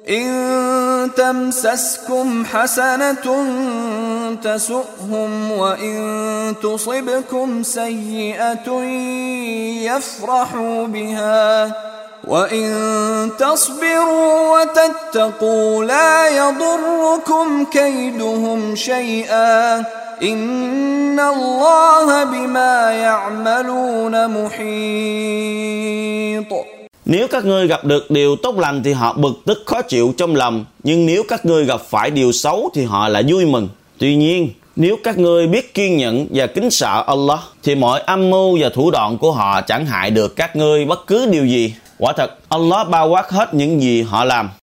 إن تمسسكم حسنة تسؤهم وإن تصبكم سيئة يفرحوا بها وإن تصبروا وتتقوا لا يضركم كيدهم شيئا إن الله بما يعملون محيط. Nếu các ngươi gặp được điều tốt lành thì họ bực tức khó chịu trong lòng, nhưng nếu các ngươi gặp phải điều xấu thì họ lại vui mừng. Tuy nhiên, nếu các ngươi biết kiên nhẫn và kính sợ Allah thì mọi âm mưu và thủ đoạn của họ chẳng hại được các ngươi bất cứ điều gì. Quả thật, Allah bao quát hết những gì họ làm.